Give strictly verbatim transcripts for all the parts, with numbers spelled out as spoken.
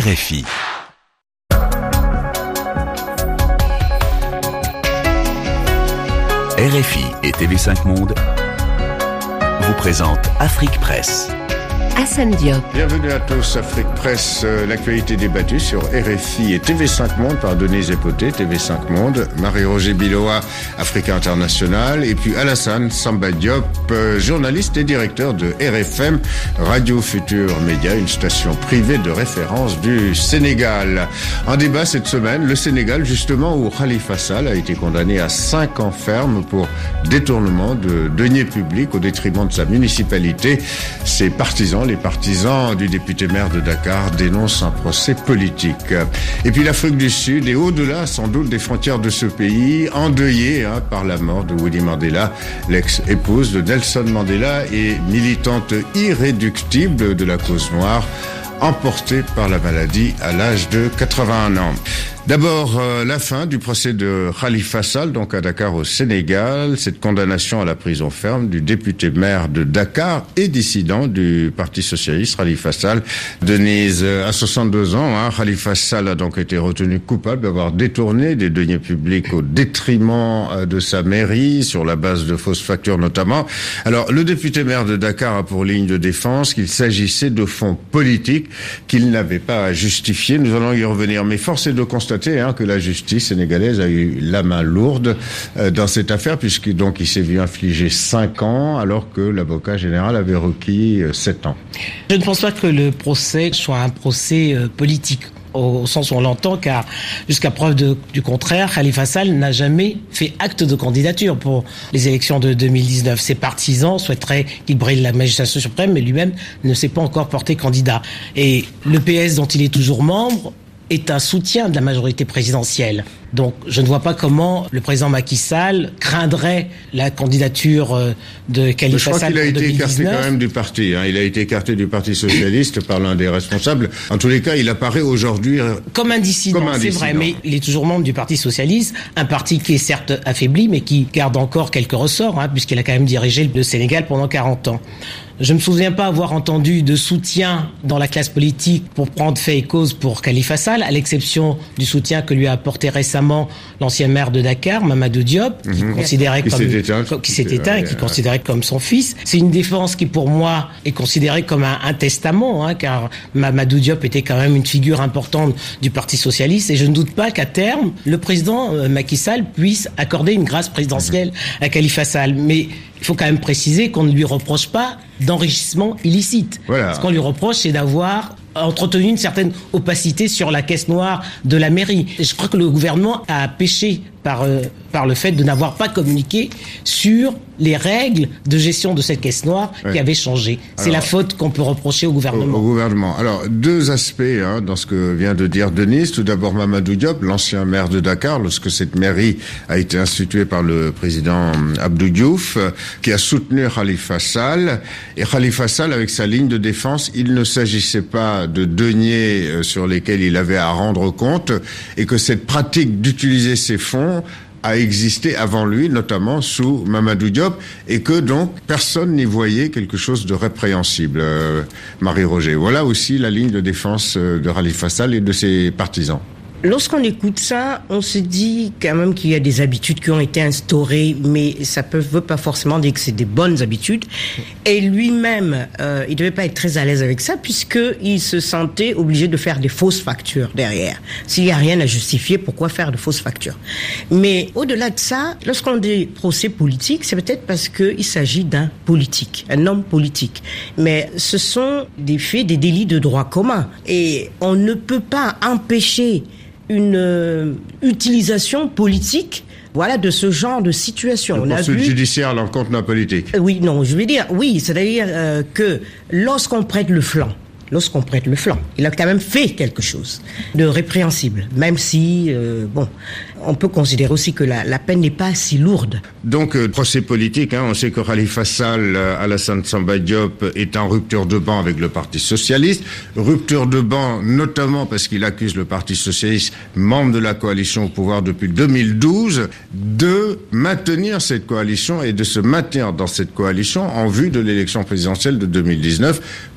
R F I. R F I et T V cinq Monde vous présentent Afrique Presse. Hassan Diop. Bienvenue à tous, Afrique Presse, euh, l'actualité débattue sur R F I et T V cinq Monde par Denise Epoté, T V cinq Monde, Marie-Roger Biloa, Africa International, et puis Alassane Samba Diop, euh, journaliste et directeur de R F M, Radio Futur Média, une station privée de référence du Sénégal. En débat cette semaine, le Sénégal, justement, où Khalifa Sall a été condamné à cinq ans ferme pour détournement de deniers publics au détriment de sa municipalité. Ses partisans, les partisans du député-maire de Dakar dénoncent un procès politique. Et puis l'Afrique du Sud, et au-delà sans doute des frontières de ce pays, endeuillée hein, par la mort de Winnie Mandela, l'ex-épouse de Nelson Mandela et militante irréductible de la cause noire, emportée par la maladie à l'âge de quatre-vingt-un ans. D'abord, euh, la fin du procès de Khalifa Sall, donc à Dakar au Sénégal, cette condamnation à la prison ferme du député-maire de Dakar et dissident du Parti Socialiste, Khalifa Sall. Denise, à soixante-deux ans, hein, Khalifa Sall a donc été retenu coupable d'avoir détourné des deniers publics au détriment euh, de sa mairie, sur la base de fausses factures notamment. Alors, le député-maire de Dakar a pour ligne de défense qu'il s'agissait de fonds politiques qu'il n'avait pas à justifier. Nous allons y revenir, mais force est de constater Hein, que la justice sénégalaise a eu la main lourde euh, dans cette affaire, puisque donc il s'est vu infliger cinq ans, alors que l'avocat général avait requis euh, sept ans. Je ne pense pas que le procès soit un procès euh, politique, au, au sens où on l'entend, car jusqu'à preuve de, du contraire, Khalifa Sall n'a jamais fait acte de candidature pour les élections de deux mille dix-neuf. Ses partisans souhaiteraient qu'il brille la magistrature suprême, mais lui-même ne s'est pas encore porté candidat. Et le P S, dont il est toujours membre, est un soutien de la majorité présidentielle. Donc, je ne vois pas comment le président Macky Sall craindrait la candidature de Khalifa Sall pour deux mille dix-neuf. Je crois qu'il a été écarté quand même du parti. Hein. Il a été écarté du Parti Socialiste par l'un des responsables. En tous les cas, il apparaît aujourd'hui comme un dissident, comme un c'est dissident. Vrai, mais il est toujours membre du Parti Socialiste, un parti qui est certes affaibli, mais qui garde encore quelques ressorts, hein, puisqu'il a quand même dirigé le Sénégal pendant quarante ans. Je ne me souviens pas avoir entendu de soutien dans la classe politique pour prendre fait et cause pour Khalifa Sall, à l'exception du soutien que lui a apporté récemment l'ancien maire de Dakar, Mamadou Diop, qui mmh. considérait qui comme, s'est éteint, comme qui s'est éteint et qui euh, considérait comme son fils. C'est une défense qui, pour moi, est considérée comme un, un testament, hein, car Mamadou Diop était quand même une figure importante du Parti socialiste, et je ne doute pas qu'à terme, le président euh, Macky Sall puisse accorder une grâce présidentielle mmh. à Khalifa Sall. Mais il faut quand même préciser qu'on ne lui reproche pas d'enrichissement illicite. Voilà. Ce qu'on lui reproche, c'est d'avoir entretenu une certaine opacité sur la caisse noire de la mairie. Et je crois que le gouvernement a péché par, euh, par le fait de n'avoir pas communiqué sur les règles de gestion de cette caisse noire oui. qui avaient changé. C'est Alors, la faute qu'on peut reprocher au gouvernement. Au, au gouvernement. Alors, deux aspects hein, dans ce que vient de dire Denise. Tout d'abord, Mamadou Diop, l'ancien maire de Dakar, lorsque cette mairie a été instituée par le président Abdou Diouf, qui a soutenu Khalifa Sall. Et Khalifa Sall, avec sa ligne de défense, il ne s'agissait pas de deniers sur lesquels il avait à rendre compte, et que cette pratique d'utiliser ces fonds a existé avant lui, notamment sous Mamadou Diop, et que donc personne n'y voyait quelque chose de répréhensible. Euh, Marie-Roger, voilà aussi la ligne de défense de Khalifa Sall et de ses partisans. Lorsqu'on écoute ça, on se dit quand même qu'il y a des habitudes qui ont été instaurées, mais ça ne veut pas forcément dire que c'est des bonnes habitudes. Et lui-même, euh, il ne devait pas être très à l'aise avec ça, puisqu'il se sentait obligé de faire des fausses factures derrière. S'il n'y a rien à justifier, pourquoi faire de fausses factures? Mais au-delà de ça, lorsqu'on dit procès politique, c'est peut-être parce qu'il s'agit d'un politique, un homme politique. Mais ce sont des faits, des délits de droit commun. Et on ne peut pas empêcher une euh, utilisation politique, voilà, de ce genre de situation. On a vu judiciaire à l'encontre d'un politique. Euh, oui, non, je veux dire, oui, c'est-à-dire euh, que lorsqu'on prête le flanc, lorsqu'on prête le flanc, il a quand même fait quelque chose de répréhensible, même si, euh, bon, on peut considérer aussi que la, la peine n'est pas si lourde. Donc, euh, procès politique, hein, on sait que Khalifa Sall, euh, Alassane Samba Diop, est en rupture de ban avec le Parti Socialiste. Rupture de ban, notamment parce qu'il accuse le Parti Socialiste, membre de la coalition au pouvoir depuis deux mille douze, de maintenir cette coalition et de se maintenir dans cette coalition en vue de l'élection présidentielle de deux mille dix-neuf.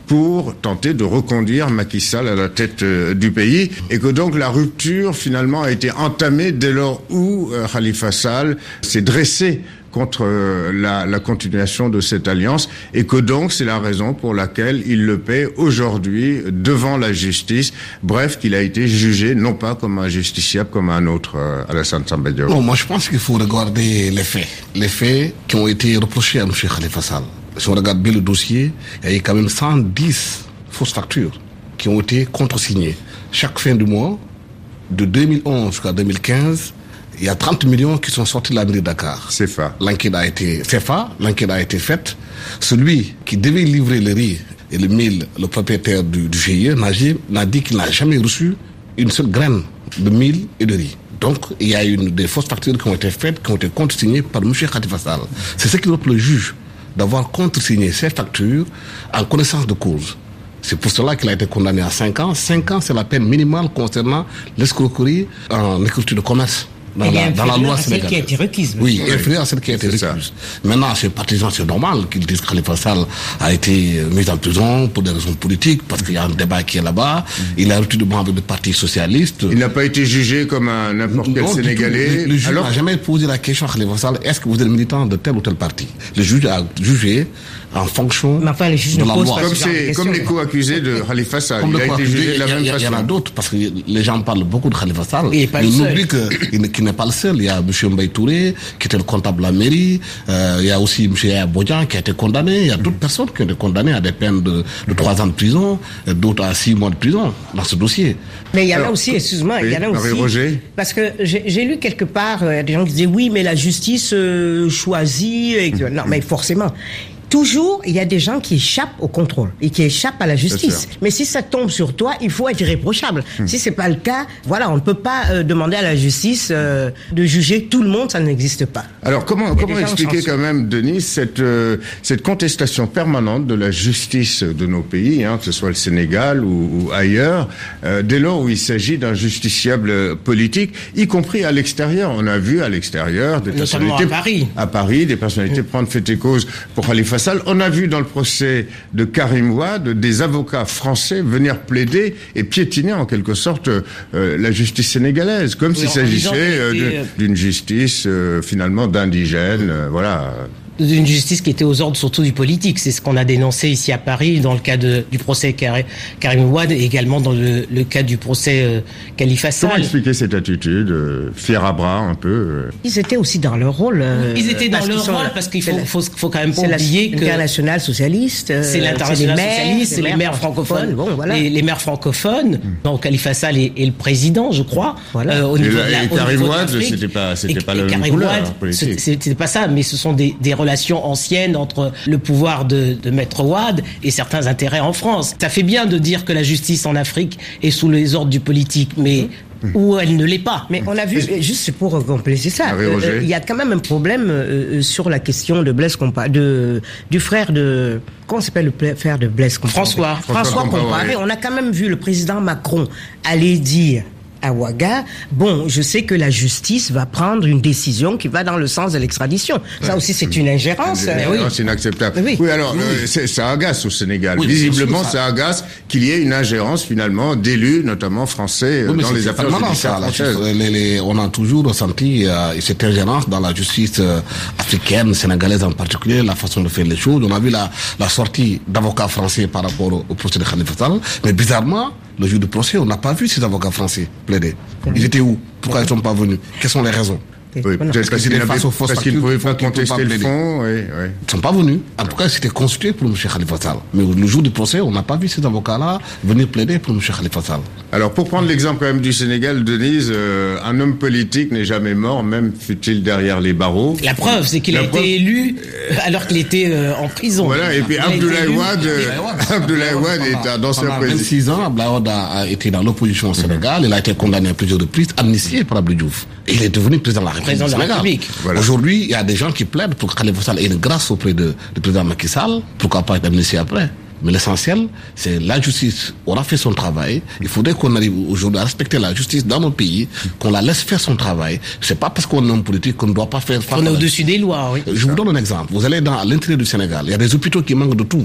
pour tenter de reconduire Macky Sall à la tête euh, du pays, et que donc la rupture finalement a été entamée dès lors où euh, Khalifa Sall s'est dressé contre euh, la, la continuation de cette alliance, et que donc c'est la raison pour laquelle il le paie aujourd'hui devant la justice. Bref, qu'il a été jugé non pas comme un justiciable comme un autre, euh, Alassane Samba Diop. Non, moi je pense qu'il faut regarder les faits. Les faits qui ont été reprochés à M. Khalifa Sall. Si on regarde bien le dossier, il y a eu quand même cent dix fausses factures qui ont été contresignées. Chaque fin du mois, de deux mille onze jusqu'à deux mille quinze, il y a trente millions qui sont sortis de la mairie de Dakar. C F A. L'enquête a été, C F A, l'enquête a été faite. Celui qui devait livrer le riz et le mil, le propriétaire du, du G I E, Najib, n'a dit qu'il n'a jamais reçu une seule graine de mil et de riz. Donc, il y a une des fausses factures qui ont été faites, qui ont été contresignées par M. Khalifa Sall. C'est ce qui reprend le juge, d'avoir contresigné ces factures en connaissance de cause. C'est pour cela qu'il a été condamné à cinq ans. cinq ans, c'est la peine minimale concernant l'escroquerie en écriture de commerce. Dans la, dans la loi sénégalaise. Celle qui a été requise. Oui, inférieure à celle qui a été requise. Ça. Maintenant, ces partisans, c'est normal qu'ils disent que Khalifa Sall a été mis en prison pour des raisons politiques, parce qu'il y a un débat qui est là-bas. Mm. Il a reçu de membre du Parti Socialiste. Il n'a pas été jugé comme un n'importe quel Sénégalais. Le, le juge n'a jamais posé la question à Khalifa Sall, est-ce que vous êtes militant de tel ou tel parti? Le juge a jugé en fonction Mais enfin, les juges de ne la posent loi. pas Comme, c'est, comme les co-accusés de Khalifa Sall. Comme il a été jugé de la même il y a, façon. Il y en a d'autres, parce que les gens parlent beaucoup de Khalifa Sall. Il Mais on oublie qu'il n'est pas le seul. Il y a M. Mbaye Touré, qui était le comptable de la mairie. Euh, il y a aussi M. Yaya Bodian, qui a été condamné. Il y a d'autres personnes qui ont été condamnées à des peines de, de trois ans de prison, d'autres à six mois de prison dans ce dossier. Mais il y en a aussi, excuse-moi, oui, il y en a aussi. Roger. Parce que j'ai, j'ai lu quelque part euh, des gens qui disaient oui, mais la justice euh, choisit. Et que, non, mais forcément. Toujours, il y a des gens qui échappent au contrôle et qui échappent à la justice. Mais si ça tombe sur toi, il faut être irréprochable. Hum. Si c'est pas le cas, voilà, on ne peut pas euh, demander à la justice euh, de juger tout le monde, ça n'existe pas. Alors comment comment expliquer quand même, Denis, cette euh, cette contestation permanente de la justice de nos pays, hein, que ce soit le Sénégal ou, ou ailleurs, euh, dès lors où il s'agit d'un justiciable politique, y compris à l'extérieur. On a vu à l'extérieur des Notamment personnalités à Paris, à Paris, des personnalités hum. prendre fait et cause pour Khalifa Sall. On a vu dans le procès de Karim Wade des avocats français venir plaider et piétiner en quelque sorte euh, la justice sénégalaise, comme oui, s'il s'agissait euh, de, euh... d'une justice euh, finalement d'indigènes, euh, voilà. D'une justice qui était aux ordres surtout du politique. C'est ce qu'on a dénoncé ici à Paris dans le cas de, du procès Karim Wade et également dans le, le cas du procès euh, Khalifa Sall. Comment expliquer cette attitude, euh, fière à bras un peu euh... Ils étaient aussi dans leur rôle. Euh, Ils étaient dans leur rôle parce qu'il faut, faut, faut quand même pas oublier que... C'est l'international socialiste. Euh, c'est l'international socialiste, c'est les maires francophones. Bon, voilà. les, les maires francophones, mmh. donc Khalifa Sall est, est le président, je crois. Voilà. Euh, au et niveau la, de la, et Karim Wade, c'était pas, c'était et, pas et la même couleur politique. C'était pas ça, mais ce sont des, des relations anciennes entre le pouvoir de, de Maître Wade et certains intérêts en France. Ça fait bien de dire que la justice en Afrique est sous les ordres du politique, mais mmh. où elle ne l'est pas. Mais on a vu, juste pour compléter ça, il euh, y a quand même un problème euh, sur la question de Blaise Compaoré, de du frère de comment s'appelle le frère de Blaise Compaoré, François. François, François Compaoré. On a quand même vu le président Macron aller dire à Ouaga, bon, je sais que la justice va prendre une décision qui va dans le sens de l'extradition. Ouais. Ça aussi, c'est une ingérence. C'est oui. inacceptable. Oui, oui alors, oui. Euh, c'est, ça agace au Sénégal. Oui, Visiblement, ça. ça agace qu'il y ait une ingérence, finalement, d'élus, notamment français, oui, dans les affaires judiciaires françaises. Les, les, on a toujours ressenti euh, cette ingérence dans la justice euh, africaine, sénégalaise en particulier, la façon de faire les choses. On a vu la, la sortie d'avocats français par rapport au, au procès de Khalifa Sall, mais bizarrement, le jour du procès, on n'a pas vu ces avocats français plaider. Ils étaient où? Pourquoi ils ne sont pas venus? Quelles sont les raisons? Oui, peut-être parce, parce qu'ils ne pouvaient pas contester le fond. Oui, oui. Ils ne sont pas venus. En tout cas, c'était constitué pour M. Khalifa Sall. Mais le jour du procès, on n'a pas vu ces avocats-là venir plaider pour M. Khalifa Sall. Alors, pour prendre l'exemple quand même du Sénégal, Denise, euh, un homme politique n'est jamais mort, même fut-il derrière les barreaux. La preuve, c'est qu'il La a preuve... été élu alors qu'il était euh, en prison. Voilà, et puis Abdoulaye Wade, Abdoulaye Wade est un ancien président. Pendant vingt-six ans, Abdoulaye Wade a été dans l'opposition au Sénégal. Il a été condamné à plusieurs reprises, amnistié par Abdou Diouf. Et il est devenu président de la République. Président de la République. Voilà. Aujourd'hui, il y a des gens qui plaident pour que Khalifa Sall ait une grâce auprès de, du président Macky Sall. Pourquoi pas être amnistié après? Mais l'essentiel, c'est la justice. On a fait son travail. Il faudrait qu'on arrive aujourd'hui à respecter la justice dans nos pays, qu'on la laisse faire son travail. C'est pas parce qu'on est homme politique qu'on ne doit pas faire... On est au-dessus des lois, oui. Je vous donne un exemple. Vous allez dans, à l'intérieur du Sénégal. Il y a des hôpitaux qui manquent de tout.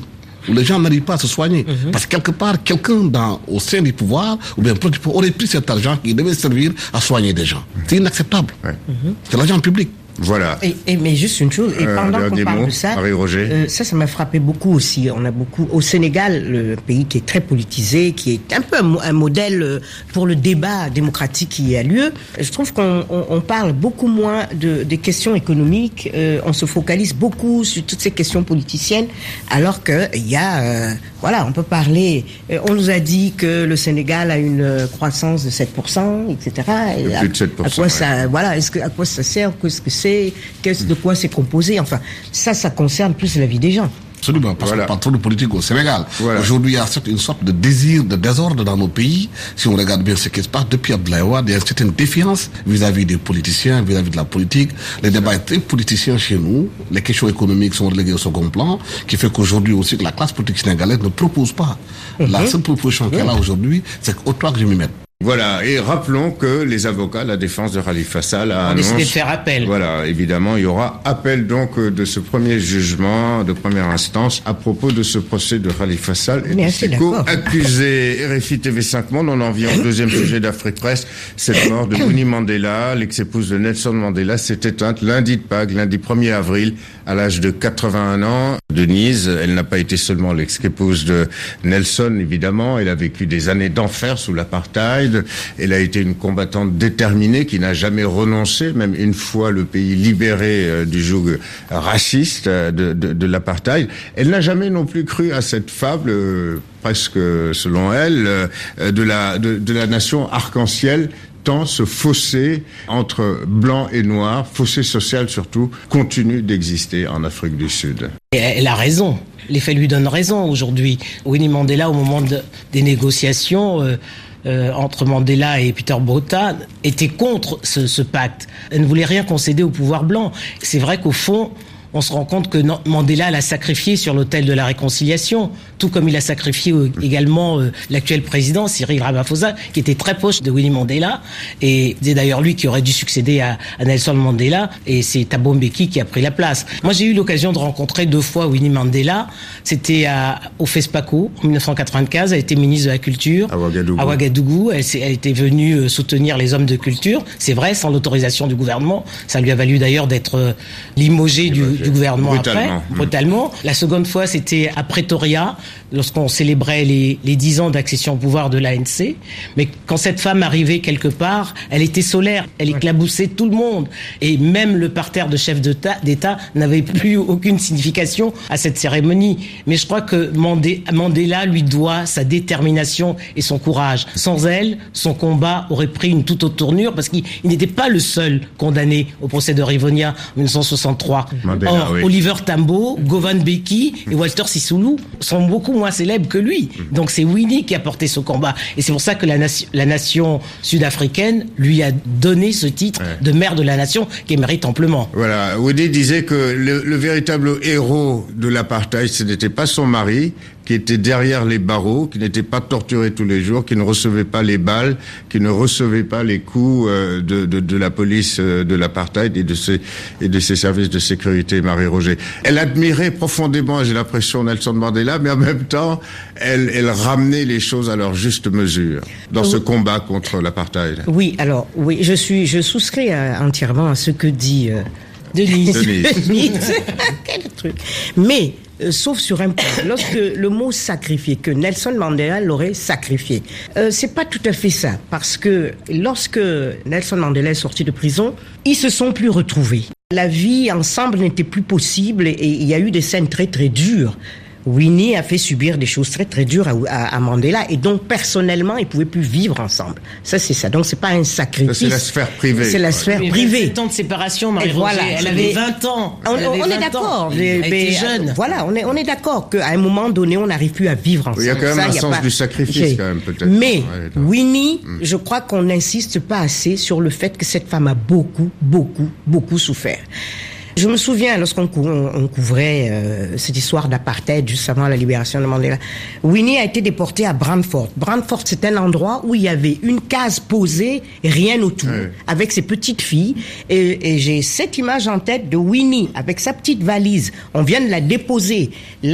où les gens n'arrivent pas à se soigner. Mm-hmm. Parce que quelque part, quelqu'un dans, au sein du pouvoir, ou bien proche du pouvoir, aurait pris cet argent qui devait servir à soigner des gens. Mm-hmm. C'est inacceptable. Ouais. Mm-hmm. C'est l'argent public. Voilà. Et, et mais juste une chose, et pendant euh, qu'on parle mots, de ça, euh, ça, ça m'a frappé beaucoup aussi. On a beaucoup au Sénégal, le pays qui est très politisé, qui est un peu un, un modèle pour le débat démocratique qui a lieu. Je trouve qu'on on, on parle beaucoup moins de des questions économiques. Euh, on se focalise beaucoup sur toutes ces questions politiciennes, alors que il y a, euh, voilà, on peut parler. Euh, on nous a dit que le Sénégal a une croissance de sept pour cent, et cetera. Et à, plus de sept pour cent. À quoi ouais. ça, voilà, est-ce que à quoi ça sert, qu'est-ce que c'est? Qu'est-ce, de quoi c'est composé? Enfin, ça, ça concerne plus la vie des gens. Absolument, parce voilà. qu'on parle trop de politique au Sénégal. Voilà. Aujourd'hui, il y a une sorte de désir de désordre dans nos pays. Si on regarde bien ce qui se passe depuis Abdoulaye Wade, il y a une certaine défiance vis-à-vis des politiciens, vis-à-vis de la politique. Les débats sont très politiciens chez nous. Les questions économiques sont reléguées au second plan, qui fait qu'aujourd'hui aussi que la classe politique sénégalaise ne propose pas. Mm-hmm. La seule proposition mm-hmm. qu'elle a aujourd'hui, c'est qu'au toi que je m'y mette. Voilà, et rappelons que les avocats, la défense de Khalifa Sall a annoncé... décidé de faire appel. Voilà, évidemment, il y aura appel donc de ce premier jugement de première instance à propos de ce procès de Khalifa Sall et de ses co-accusés. R F I T V cinq Monde, on en vient au deuxième sujet d'Afrique Presse. Cette mort de Winnie Mandela, l'ex-épouse de Nelson Mandela, s'est éteinte lundi de Pâques, lundi premier avril, à l'âge de quatre-vingt-un ans. Denise, elle n'a pas été seulement l'ex-épouse de Nelson, évidemment, elle a vécu des années d'enfer sous l'apartheid. Elle a été une combattante déterminée qui n'a jamais renoncé, même une fois le pays libéré euh, du joug raciste euh, de, de, de l'apartheid. Elle n'a jamais non plus cru à cette fable, euh, presque selon elle, euh, de la de, de la nation arc-en-ciel. Tant ce fossé entre blanc et noir, fossé social surtout, continue d'exister en Afrique du Sud. Et elle a raison. Les faits lui donnent raison aujourd'hui. Winnie Mandela, au moment de, des négociations euh, euh, entre Mandela et Peter Botha, était contre ce, ce pacte. Elle ne voulait rien concéder au pouvoir blanc. C'est vrai qu'au fond, on se rend compte que Mandela l'a sacrifié sur l'autel de la réconciliation, tout comme il a sacrifié également euh, l'actuel président, Cyril Ramaphosa, qui était très proche de Winnie Mandela, et c'est d'ailleurs lui qui aurait dû succéder à, à Nelson Mandela, et c'est Thabo Mbeki qui a pris la place. Moi, j'ai eu l'occasion de rencontrer deux fois Winnie Mandela, c'était à, au FESPACO, en dix-neuf cent quatre-vingt-quinze, elle était ministre de la Culture, à Ouagadougou, à Ouagadougou. Elle, elle était venue soutenir les hommes de culture, c'est vrai, sans l'autorisation du gouvernement, ça lui a valu d'ailleurs d'être limogé du du gouvernement brutalement. après, brutalement. La seconde fois, c'était à Pretoria, lorsqu'on célébrait les, les dix ans d'accession au pouvoir de l'A N C. Mais quand cette femme arrivait quelque part, elle était solaire, elle éclaboussait tout le monde. Et même le parterre de chefs d'État, d'État n'avait plus aucune signification à cette cérémonie. Mais je crois que Mandela lui doit sa détermination et son courage. Sans elle, son combat aurait pris une toute autre tournure, parce qu'il n'était pas le seul condamné au procès de Rivonia en dix-neuf cent soixante-trois. Mandela. Or, oui. Oliver Tambo, Govan Mbeki et Walter Sisulu sont beaucoup moins célèbres que lui. Donc c'est Winnie qui a porté ce combat. Et c'est pour ça que la nation, la nation sud-africaine lui a donné ce titre ouais. de mère de la nation qu'elle mérite amplement. Voilà, Winnie disait que le, le véritable héros de l'apartheid, ce n'était pas son mari, qui était derrière les barreaux, qui n'était pas torturé tous les jours, qui ne recevait pas les balles, qui ne recevait pas les coups euh, de, de, de la police euh, de l'apartheid et de ses et de ses services de sécurité, Marie-Roger. Elle admirait profondément, j'ai l'impression, Nelson Mandela, mais en même temps, elle, elle ramenait les choses à leur juste mesure dans oui. ce combat contre l'apartheid. Oui, alors oui, je suis, je souscris à, entièrement à ce que dit euh, Denise. Denise. Quel truc. Mais Euh, sauf sur un point, lorsque le mot sacrifié, que Nelson Mandela l'aurait sacrifié, euh, c'est pas tout à fait ça, parce que lorsque Nelson Mandela est sorti de prison, ils se sont plus retrouvés. La vie ensemble n'était plus possible et il y a eu des scènes très très dures. Winnie a fait subir des choses très très dures à, à, à Mandela, et donc personnellement ils pouvaient plus vivre ensemble. Ça c'est ça. Donc c'est pas un sacrifice. C'est la sphère privée. C'est la ouais. sphère privée. vingt ans de séparation, Marie-Roger. Voilà, elle avait vingt ans. On, elle avait on est d'accord. Elle était jeune. Voilà, on est on est d'accord qu'à un moment donné on n'arrive plus à vivre ensemble. Il y a quand même ça, un sens pas... du sacrifice quand même peut-être. Mais ouais, Winnie, mm. je crois qu'on n'insiste pas assez sur le fait que cette femme a beaucoup beaucoup beaucoup souffert. Je me souviens, lorsqu'on cou- on couvrait euh, cette histoire d'apartheid juste avant la libération de Mandela, Winnie a été déportée à Brantford. Brantford, c'est un endroit où il y avait une case posée, rien autour, oui. avec ses petites filles. Et, et j'ai cette image en tête de Winnie avec sa petite valise. On vient de la déposer là.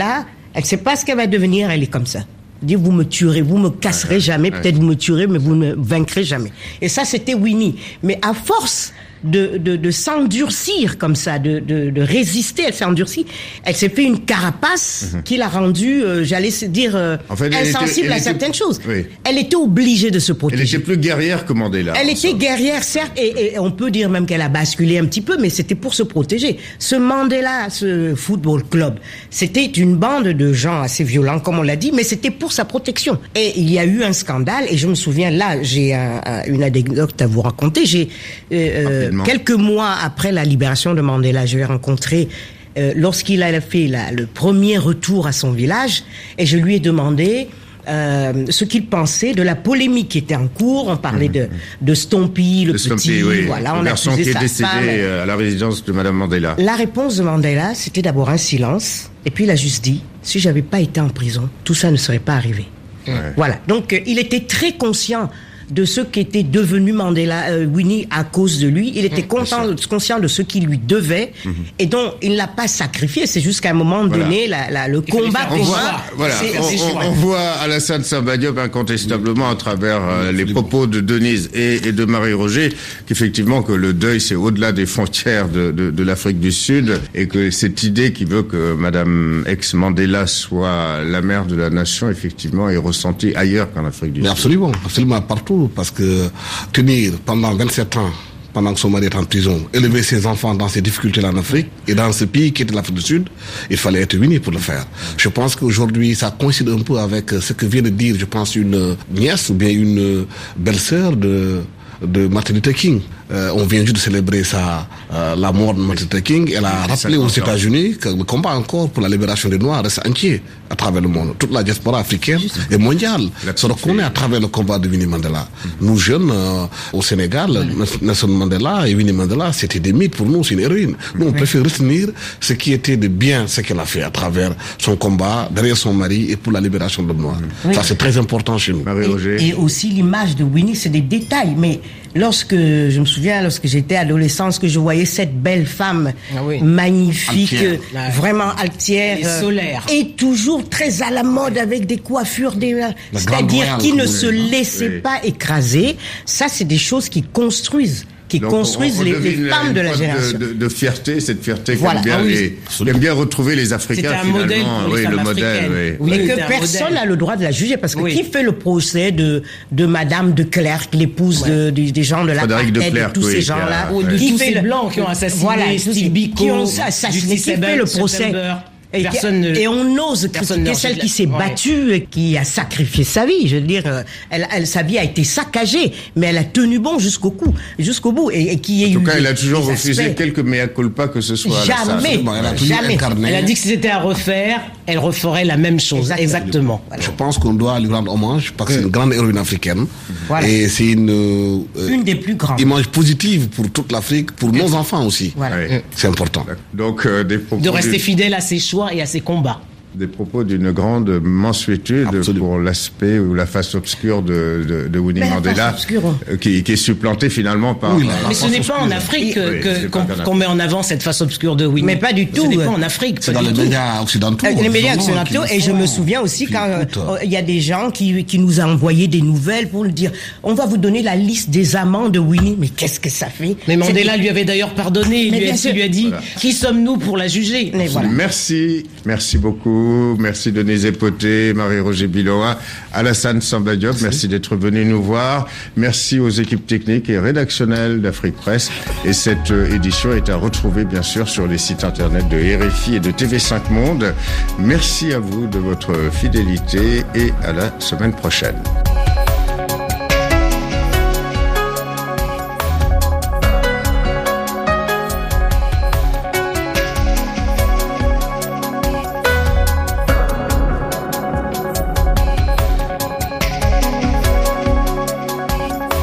Elle ne sait pas ce qu'elle va devenir, elle est comme ça. Dire vous me tuerez, vous me casserez ouais, jamais, ouais. peut-être vous me tuerez, mais vous ne me vaincrez jamais. Et ça, c'était Winnie. Mais à force de, de, de s'endurcir comme ça, de, de, de résister, elle s'est endurcie. Elle s'est fait une carapace mm-hmm. qui l'a rendue, euh, j'allais dire, euh, en fait, insensible était, à certaines était, choses. Oui. Elle était obligée de se protéger. Elle était plus guerrière que Mandela. Elle était guerrière, certes, et, et on peut dire même qu'elle a basculé un petit peu, mais c'était pour se protéger. Ce Mandela, ce football club, c'était une bande de gens assez violents, comme on l'a dit, mais c'était pour sa protection. Et il y a eu un scandale, et je me souviens, là, j'ai un, un, une anecdote à vous raconter. J'ai euh, quelques mois après la libération de Mandela, je l'ai rencontré euh, lorsqu'il a fait la, le premier retour à son village, et je lui ai demandé euh, ce qu'il pensait de la polémique qui était en cours. On parlait mmh. de, de Stompy, le de petit, Stompy, oui. voilà, le on garçon qui est décédé femme. à la résidence de Madame Mandela. La réponse de Mandela, c'était d'abord un silence, et puis il a juste dit, si j'avais pas été en prison, tout ça ne serait pas arrivé. Ouais. Voilà. Donc, euh, il était très conscient de ce qu'était devenu Mandela, euh, Winnie à cause de lui. Il était mmh, content, conscient de ce qu'il lui devait mmh. et donc il ne l'a pas sacrifié. C'est juste qu'à un moment voilà. donné, la, la, le combat on voit, voilà, on, on, on voit Alassane Samba Diop incontestablement mmh. à travers euh, les propos de Denise et, et de Marie-Roger qu'effectivement que le deuil c'est au-delà des frontières de, de, de l'Afrique du Sud et que cette idée qui veut que Madame ex-Mandela soit la mère de la nation effectivement est ressentie ailleurs qu'en Afrique du Mais Sud. Absolument, absolument partout. Parce que tenir pendant vingt-sept ans, pendant que son mari est en prison, élever ses enfants dans ces difficultés-là en Afrique, et dans ce pays qui était l'Afrique du Sud, il fallait être uni pour le faire. Je pense qu'aujourd'hui, ça coïncide un peu avec ce que vient de dire, je pense, une nièce ou bien une belle-sœur de, de Martin Luther King. Euh, on vient juste de célébrer sa, euh, la mort de Martin Luther King. Elle a rappelé aux États-Unis que le combat encore pour la libération des Noirs reste entier à travers le monde. Toute la diaspora africaine et mondiale se reconnaît à travers le combat de Winnie Mandela. Nous jeunes euh, au Sénégal, Nelson Mandela et Winnie Mandela, c'était des mythes pour nous, c'est une héroïne. Nous, on préfère retenir ce qui était de bien, ce qu'elle a fait à travers son combat, derrière son mari et pour la libération de Noirs. Oui. Ça, c'est très important chez nous. Et, et aussi l'image de Winnie, c'est des détails. Mais lorsque je me souviens lorsque j'étais adolescente, que je voyais cette belle femme ah oui. magnifique, altière. vraiment altière, et solaire, et toujours très à la mode avec des coiffures, des, c'est-à-dire qui ne se laissait oui. pas écraser. Ça, c'est des choses qui construisent. qui Donc construisent on, on les, les femmes de la génération. De, de, de fierté, cette fierté voilà. qu'aime bien, ah oui, bien retrouver les Africains un finalement. Modèle pour les oui, le modèle. Oui. Oui, et que personne n'a le droit de la juger parce que oui. qui fait le procès de de Madame de Clercq, l'épouse ouais. de, de des gens de la Frédéric de Clercq, de tous oui, ces gens-là, ouais. de tous ces blancs qui ont assassiné voilà, Steve Biko, qui ont assassiné, qui fait le procès. Et, personne ne, et on ose critiquer celle qui s'est battue et qui a sacrifié sa vie. Je veux dire, elle, elle, sa vie a été saccagée, mais elle a tenu bon jusqu'au coup, jusqu'au bout. Et, et qui en est tout cas, des, elle a toujours refusé aspects. quelques mea culpa que ce soit. Jamais, elle a jamais. Elle a dit que si c'était à refaire, elle referait la même chose. Exactement. Exactement. Voilà. Je pense qu'on doit lui rendre hommage parce que c'est une grande héroïne africaine. Voilà. Et c'est une, euh, une des plus grandes. Image positive pour toute l'Afrique, pour nos enfants aussi. Voilà. Oui. C'est important. Donc, euh, des propos de rester fidèle à ses choix et à ses combats. Des propos d'une grande mansuétude Absolument. pour l'aspect ou la face obscure de, de, de Winnie Mais Mandela, qui, qui est supplantée finalement par... Oui, mais ce n'est pas en Afrique oui, que, qu'on, qu'on met en avant cette face obscure de Winnie. Mais pas du tout. Ce n'est pas en Afrique. C'est dans les médias occidentaux. Les médias occidentaux, et je me souviens aussi quand il y a des gens qui, qui nous ont envoyé des nouvelles pour nous dire on va vous donner la liste des amants de Winnie. Mais qu'est-ce que ça fait? Mais Mandela lui avait d'ailleurs pardonné. Il lui, a, lui a dit voilà. Qui sommes-nous pour la juger? Voilà. Merci, merci beaucoup. Merci Denise Epoté, Marie-Roger Biloa, Alassane Samba Diop, merci. merci d'être venu nous voir. Merci aux équipes techniques et rédactionnelles d'Afrique Presse. Et cette édition est à retrouver bien sûr sur les sites internet de R F I et de T V cinq Monde. Merci à vous de votre fidélité et à la semaine prochaine.